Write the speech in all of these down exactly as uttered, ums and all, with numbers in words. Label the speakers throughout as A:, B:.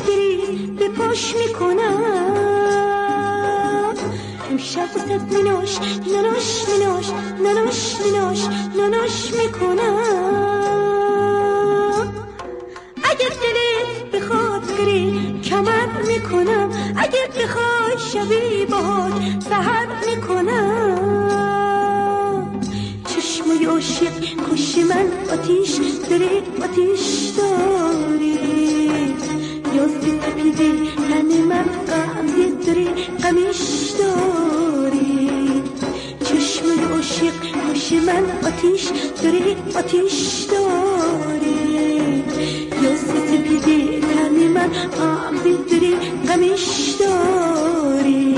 A: پاش بریز به پاش میکنم امشب واسه میناش نناش میناش نناش میناش نناش میکنم اگه دلت بخواد گری کمر میکنم اگه بخواد شبی باهات سحر میکنم چشمای عاشق کش من آتیش داره آتیش داری یا سپیده تن من غمزه داره غمش داری چشمای عاشق کش من آتیش داره آتیش داری یا سپیده تن من غمزه داره غمش داری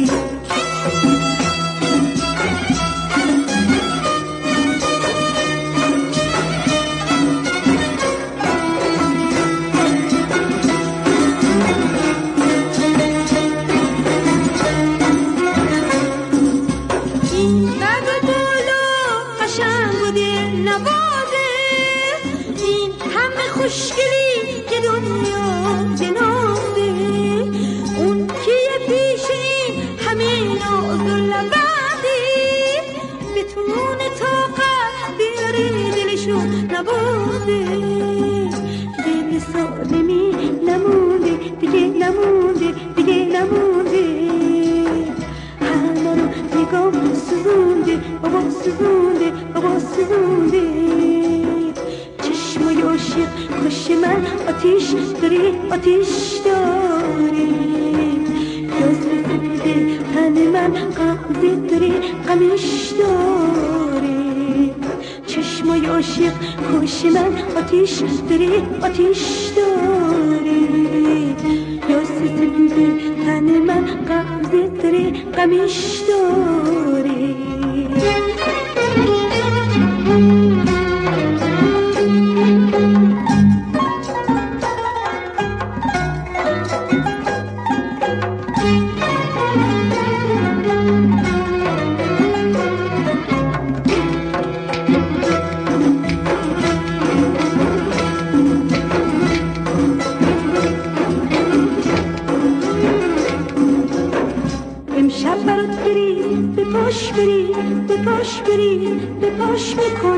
A: خوشگلی که دنیا جنازه اون کیه پیش این همه ناز و لبندی بتونه طاقت بیاره دلشو نبازه دل سالمی نمونده دیگه نمونده دیگه نمونده همه رو نگاه سوزونده بابا سوزونده بابا سوزونده چشمای عاشق کش من آتیش داری آتیش داری یا سپیده تن من غمزه داری غمش داری چشمای عاشق کش من آتیش داری آتیش داری یا سپیده تن من غمزه داری غمش داری پاش بری به پاش بری به پاش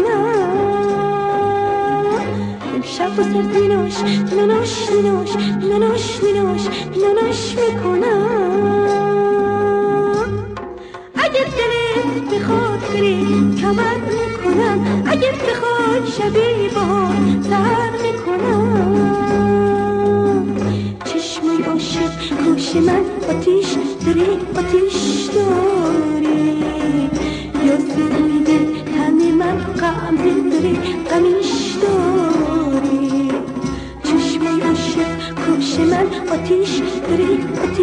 A: میکنم امشب واسه میناش نناش میناش نناش میناش نناش میکنم اگه دلت بخواد بری کمر میکنم اگه بخواد شبی باهات سحر میکنم چشمای عاشق کش من آتیش داری آتیش داری یا سپیده تن من غمزه داری غمش داری چشمای عاشق کش من آتیش داری آتیش